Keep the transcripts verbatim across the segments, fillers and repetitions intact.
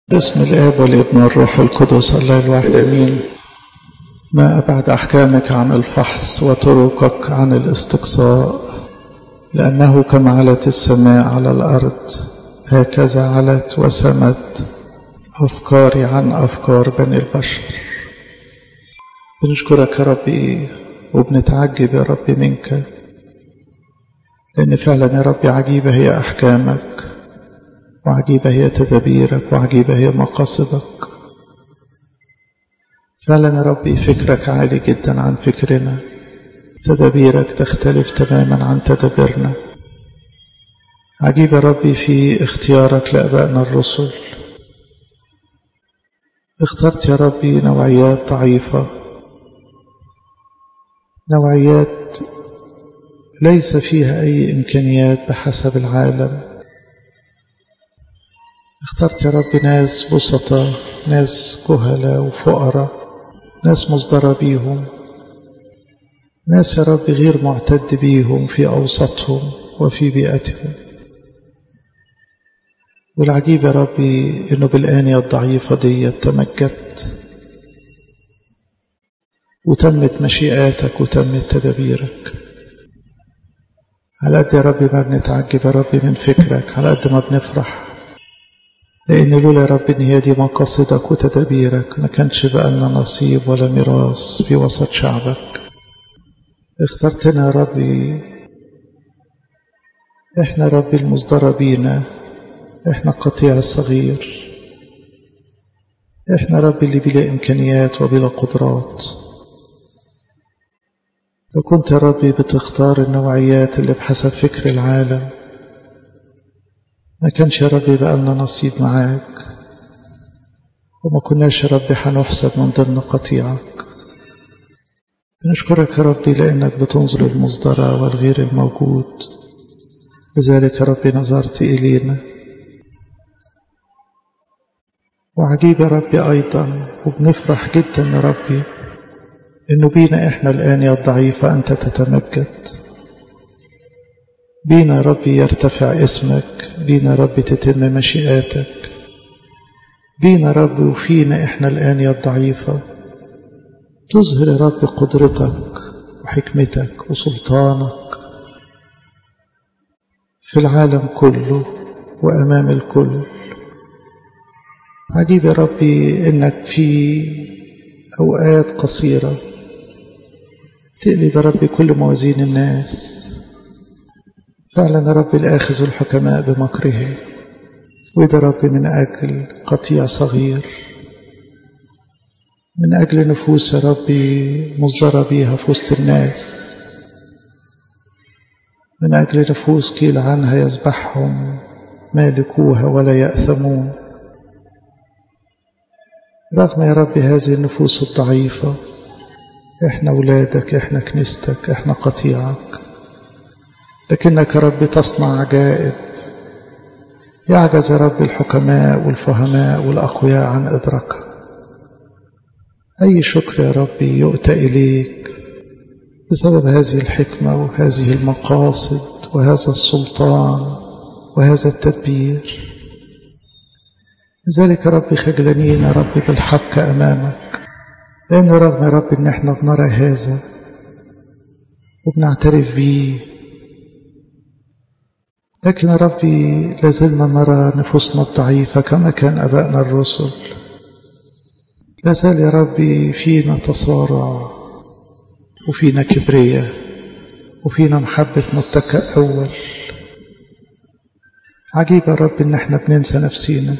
باسم الآب والابن والروح القدس الله الواحد أمين. ما أبعد أحكامك عن الفحص وطرقك عن الاستقصاء، لأنه كما علت السماء على الأرض هكذا علت وسمت أفكاري عن أفكار بني البشر. بنشكرك يا ربي وبنتعجب يا ربي منك، لأن فعلا يا ربي عجيبة هي أحكامك، وعجيبة هي تدابيرك، وعجيبة هي مقاصدك. فعلا يا ربي فكرك عالي جدا عن فكرنا، تدابيرك تختلف تماما عن تدابيرنا. عجيب يا ربي في اختيارك لأبائنا الرسل، اخترت يا ربي نوعيات ضعيفة، نوعيات ليس فيها أي إمكانيات بحسب العالم. اخترت يا رب ناس بسطة، ناس كهلة وفقراء، ناس مصدرة بيهم، ناس يا رب غير معتد بيهم في أوسطهم وفي بيئتهم. والعجيب يا ربي إنه بالآنية الضعيفة دي تمجدت وتمت مشيئاتك وتمت تدابيرك. على قد يا ربي ما بنتعجب يا ربي من فكرك، على قد ما بنفرح، لأن لولا يا رب إن هي دي مقاصدك وتدابيرك ما كانش بقى لنا نصيب ولا ميراث في وسط شعبك. اخترتنا يا ربي، احنا يا ربي المصدرة بينا، احنا القطيع الصغير، احنا يا ربي اللي بلا إمكانيات وبلا قدرات. لو كنت يا ربي بتختار النوعيات اللي بحسب فكر العالم ما كانش يا ربي بقى لنا نصيب معاك، وما كناش يا ربي هنحسب من ضمن قطيعك. بنشكرك يا ربي لأنك بتنظر المصدرة والغير الموجود، لذلك يا ربي نظرت إلينا. وعجيب يا ربي أيضا وبنفرح جدا يا ربي إنه بينا إحنا الآنية الضعيفة أنت تتمجد، بينا يا ربي يرتفع اسمك، بينا يا ربي تتم مشيئاتك، بينا يا ربي وفينا إحنا الآنية الضعيفة تظهر يا رب قدرتك وحكمتك وسلطانك في العالم كله وأمام الكل. عجيب يا ربي إنك في أوقات قصيرة تقلب يا ربي كل موازين الناس. فعلا يا رب الآخذ الحكماء بمكرهم، وده رب من أجل قطيع صغير، من أجل نفوس يا ربي مصدرة بيها في وسط الناس، من أجل نفوس قيل عنها يذبحهم مالكوها ولا يأثمون. رغم يا رب هذه النفوس الضعيفة إحنا أولادك، إحنا كنيستك، إحنا قطيعك، لكنك يا رب تصنع عجائب يعجز يا رب الحكماء والفهماء والأقوياء عن إدراكها. أي شكر يا رب يؤتى إليك بسبب هذه الحكمة وهذه المقاصد وهذا السلطان وهذا التدبير. لذلك يا رب خجلانين يا رب بالحق أمامك، لأن رغم يا رب إن احنا بنرى هذا وبنعترف بيه، لكن يا ربي لازلنا نرى نفوسنا الضعيفة كما كان أبائنا الرسل. لازال يا ربي فينا تصارع وفينا كبرية وفينا محبة متكأ أول. عجيب يا رب إن احنا بننسى نفسينا،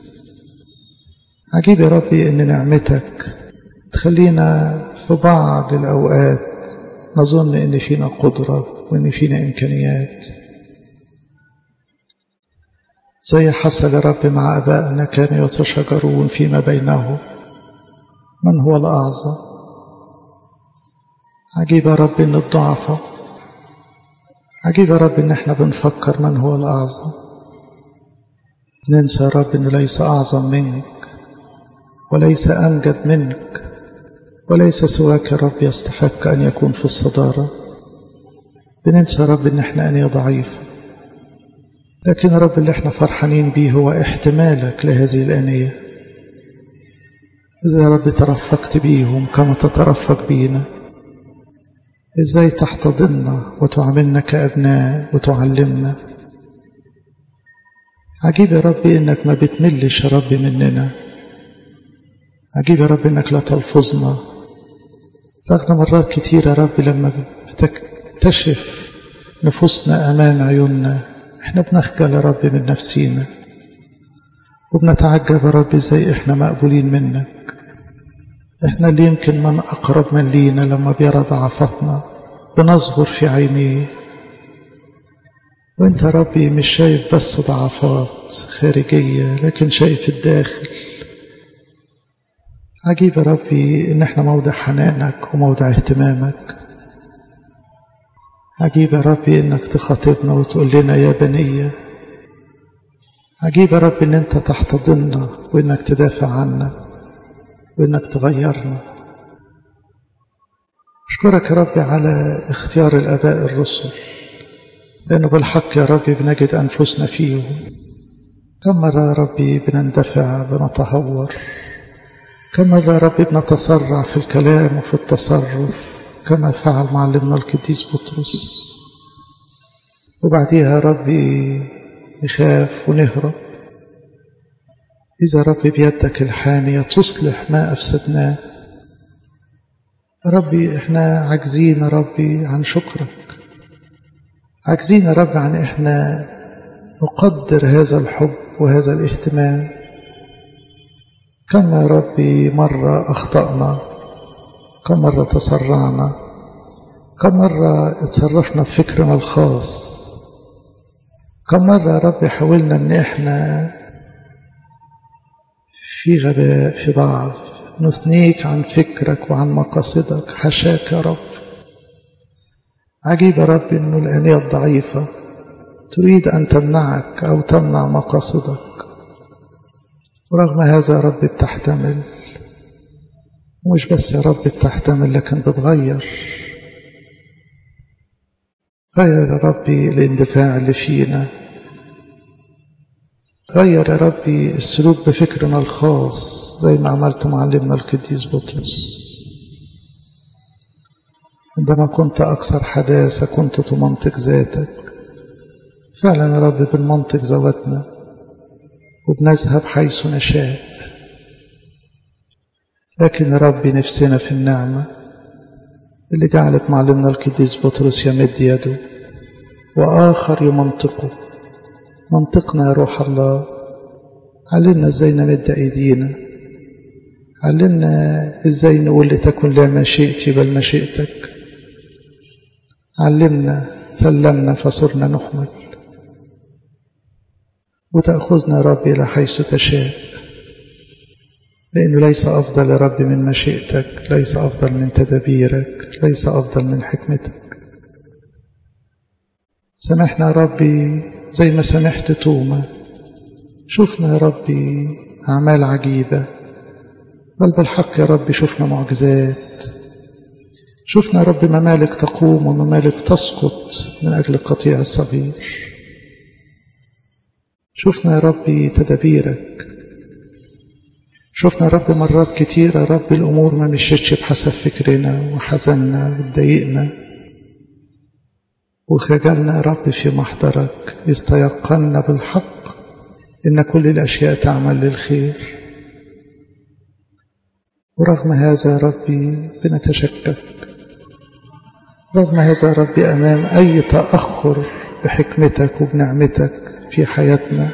عجيب يا ربي إن نعمتك تخلينا في بعض الأوقات نظن إن فينا قدرة وإن فينا إمكانيات، زي حصل يا رب مع أبائنا كانوا يتشاجرون فيما بينهم من هو الأعظم. عجيب يا رب إن الضعفة، عجيب يا رب إن احنا بنفكر من هو الأعظم، ننسى يا رب إنه ليس أعظم منك وليس أمجد منك وليس سواك يا رب يستحق أن يكون في الصدارة. بننسى يا رب إن احنا أنية ضعيفة، لكن يا رب اللي احنا فرحانين بيه هو احتمالك لهذه الآنية، إزاي يا رب ترفقت بيهم كما تترفق بينا، إزاي تحتضننا وتعاملنا كأبناء وتعلمنا. عجيب يا رب إنك ما بتملش يا رب مننا، عجيب يا رب إنك لا تلفظنا رغم مرات كتيرة يا رب لما بتكتشف نفوسنا أمام عيوننا إحنا بنخجل يا رب من نفسينا وبنتعجب يا رب إزاي إحنا مقبولين منك. إحنا اللي يمكن من أقرب من لينا لما بيرى ضعفتنا بنصغر في عينيه، وإنت يا ربي مش شايف بس ضعفات خارجية لكن شايف الداخل. عجيب يا ربي إن إحنا موضع حنانك وموضع اهتمامك. عجيب يا ربي إنك تخاطبنا وتقول لنا يا بنية. عجيب يا رب إن أنت تحتضننا وإنك تدافع عنا وإنك تغيرنا. أشكرك يا ربي على اختيار الآباء الرسل، لأنه بالحق يا ربي بنجد أنفسنا فيهم. كم مرة يا ربي بنندفع بنتهور، كم مرة يا ربي بنتسرع في الكلام وفي التصرف كما فعل معلمنا القديس بطرس، وبعديها يا ربي نخاف ونهرب. إذا ربي بيدك الحانية تصلح ما أفسدناه. ربي إحنا عاجزين يا ربي عن شكرك، عاجزين يا رب عن إحنا نقدر هذا الحب وهذا الاهتمام. كم يا ربي مرة أخطأنا، كم مرة تسرعنا، كم مرة اتصرفنا بفكرنا الخاص، كم مرة يا رب حاولنا ان احنا في غباء في ضعف نثنيك عن فكرك وعن مقاصدك. حشاك يا رب. عجيب يا رب انه الآنية الضعيفة تريد ان تمنعك او تمنع مقاصدك، ورغم هذا يا رب بتحتمل، ومش بس يا رب بتحتمل لكن بتغير. غير يا ربي الاندفاع اللي فينا، غير يا ربي السلوك بفكرنا الخاص زي ما عملت معلمنا القديس بطرس. عندما كنت أكثر حداثة كنت تمنطق ذاتك. فعلا يا رب بالمنطق زودنا وبنذهب حيث نشاء، لكن يا ربي نفسنا في النعمة اللي جعلت معلمنا القديس بطرس يمد يده وآخر يمنطقه. منطقنا يا روح الله، علمنا ازاي نمد ايدينا، علمنا ازاي نقول لتكن لا مشيئتي بل مشيئتك. علمنا سلمنا فصرنا نحمل، وتأخذنا يا رب إلى حيث تشاء، لأنه ليس أفضل يا رب من مشيئتك، ليس أفضل من تدابيرك، ليس أفضل من حكمتك. سامحنا يا ربي زي ما سامحت توما. شفنا يا ربي أعمال عجيبة، بل بالحق يا ربي شفنا معجزات. شفنا يا رب ممالك تقوم وممالك تسقط من أجل القطيع الصغير. شفنا يا ربي تدابيرك. شفنا يا رب مرات كتيرة يا رب الأمور ما مشيتش بحسب فكرنا وحزننا واتضايقنا وخجلنا يا رب في محضرك، استيقنا بالحق إن كل الأشياء تعمل للخير. ورغم هذا يا ربي بنتشكك، رغم هذا يا ربي أمام أي تأخر بحكمتك وبنعمتك في حياتنا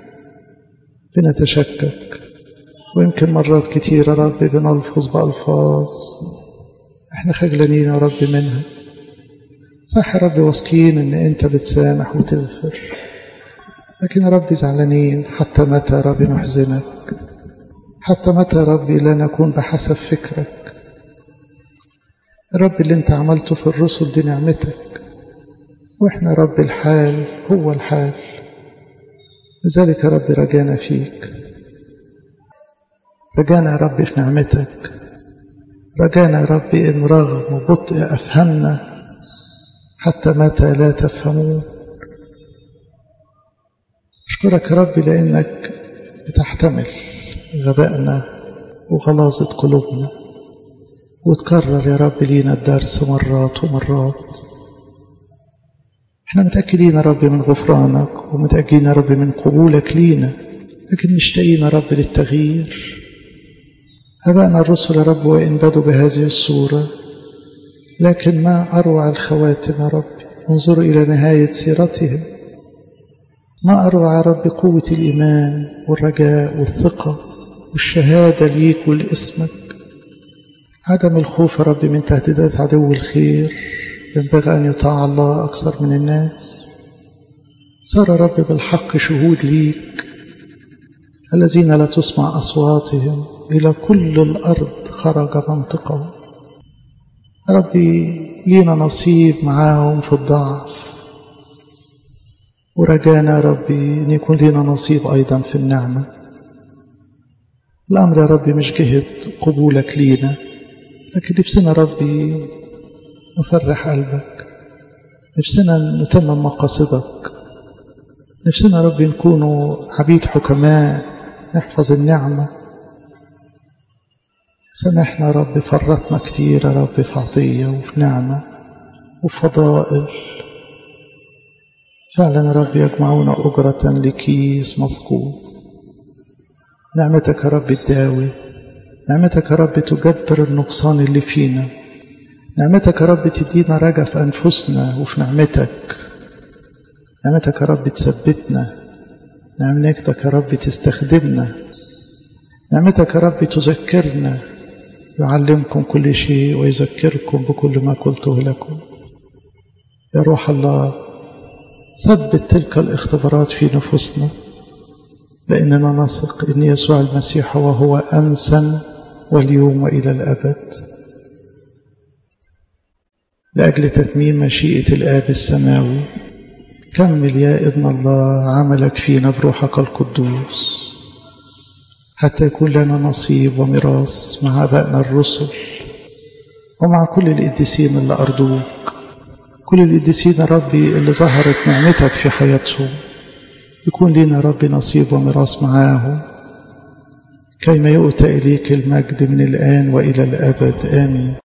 بنتشكك. ويمكن مرات كتيرة يا رب بنلفظ بألفاظ احنا خجلانين يا رب منها. صح يا رب واثقين ان انت بتسامح وتغفر، لكن يا رب زعلانين. حتى متى يا رب نحزنك؟ حتى متى يا رب لا نكون بحسب فكرك؟ يا رب اللي انت عملته في الرسل دي نعمتك، واحنا يا رب الحال هو الحال. لذلك يا رب رجانا فيك، رجانا يا رب في نعمتك، رجانا يا رب إن رغم بطء أفهمنا حتى متى لا تفهمون. أشكرك يا رب لأنك بتحتمل غبائنا وغلاظة قلوبنا. وتكرر يا رب لينا الدرس مرات ومرات. احنا متأكدين يا رب من غفرانك، ومتأكدين يا رب من قبولك لينا، لكن مشتاقين يا رب للتغيير. أبائنا الرسل يا رب وإن بدوا بهذه الصورة، لكن ما أروع الخواتم يا رب. انظروا إلى نهاية سيرتهم. ما أروع يا رب قوة الإيمان والرجاء والثقة والشهادة ليك ولاسمك. عدم الخوف يا رب من تهديدات عدو الخير. ينبغي أن يطاع الله أكثر من الناس. صار يا رب بالحق شهود ليك. الذين لا تسمع أصواتهم إلى كل الأرض خرج منطقهم. ربي لينا نصيب معاهم في الضعف، ورجانا ربي أن يكون لنا نصيب أيضا في النعمة. الأمر يا ربي مش جهة قبولك لينا، لكن نفسنا ربي نفرح قلبك، نفسنا نتمم مقاصدك، نفسنا ربي نكونوا عبيد حكماء نحفظ النعمة. سامحنا ربي فرطنا كتير يا رب في عطية وفي نعمة وفي فضائل. فعلا ربي يجمعون أجرة لكيس مثقوب. نعمتك يا رب تداوي، نعمتك يا رب تجبر النقصان اللي فينا، نعمتك يا رب تدينا رجا في أنفسنا وفي نعمتك. نعمتك يا رب تثبتنا، نعمتك يا رب تستخدمنا، نعمتك يا رب تذكرنا. يعلمكم كل شيء ويذكركم بكل ما قلته لكم. يا روح الله ثبت تلك الاختبارات في نفوسنا، لأننا نثق إن يسوع المسيح وهو أمسا واليوم وإلى الأبد. لأجل تتميم مشيئة الآب السماوي كمل يا ابن الله عملك فينا بروحك القدوس، حتى يكون لنا نصيب وميراث مع آبائنا الرسل ومع كل القديسين اللي أرضوك، كل القديسين ربي اللي ظهرت نعمتك في حياتهم. يكون لنا ربي نصيب وميراث معاهم، كيما يؤتى إليك المجد من الآن وإلى الأبد. آمين.